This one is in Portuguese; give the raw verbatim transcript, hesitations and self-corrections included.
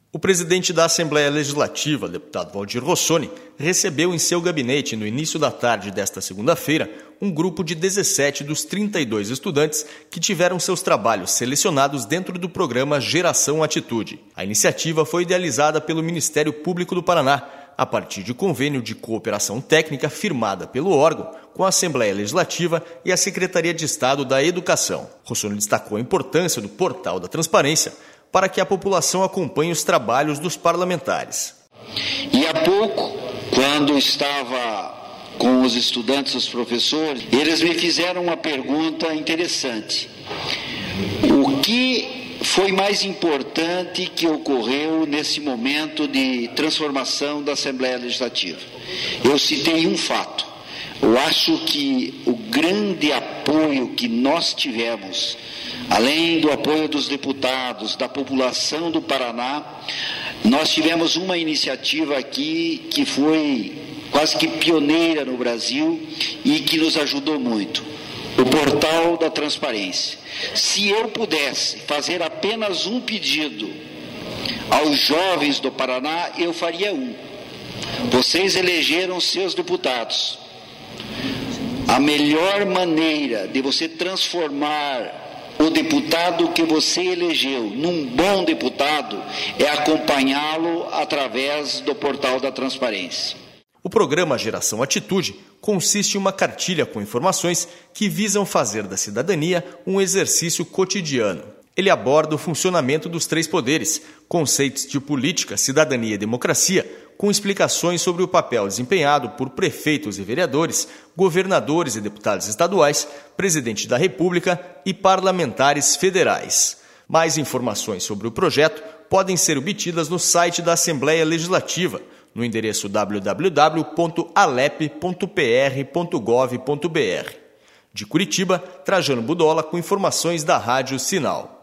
O presidente da Assembleia Legislativa, deputado Waldir Rossoni, recebeu em seu gabinete, no início da tarde desta segunda-feira, um grupo de dezessete dos trinta e dois estudantes que tiveram seus trabalhos selecionados dentro do programa Geração Atitude. A iniciativa foi idealizada pelo Ministério Público do Paraná, a partir de convênio de cooperação técnica firmada pelo órgão com a Assembleia Legislativa e a Secretaria de Estado da Educação. Rossoni destacou a importância do Portal da Transparência para que a população acompanhe os trabalhos dos parlamentares. E há pouco, quando estava com os estudantes e os professores, eles me fizeram uma pergunta interessante. O que foi mais importante que ocorreu nesse momento de transformação da Assembleia Legislativa? Eu citei um fato. Eu acho que o grande apoio que nós tivemos, além do apoio dos deputados, da população do Paraná, nós tivemos uma iniciativa aqui que foi quase que pioneira no Brasil e que nos ajudou muito. O Portal da Transparência. Se eu pudesse fazer apenas um pedido aos jovens do Paraná, eu faria um. Vocês elegeram seus deputados. A melhor maneira de você transformar o deputado que você elegeu num bom deputado é acompanhá-lo através do Portal da Transparência. O programa Geração Atitude consiste em uma cartilha com informações que visam fazer da cidadania um exercício cotidiano. Ele aborda o funcionamento dos três poderes, conceitos de política, cidadania e democracia, com explicações sobre o papel desempenhado por prefeitos e vereadores, governadores e deputados estaduais, presidente da República e parlamentares federais. Mais informações sobre o projeto podem ser obtidas no site da Assembleia Legislativa, no endereço w w w ponto alep ponto p r ponto gov ponto b r. De Curitiba, Trajano Budola com informações da Rádio Sinal.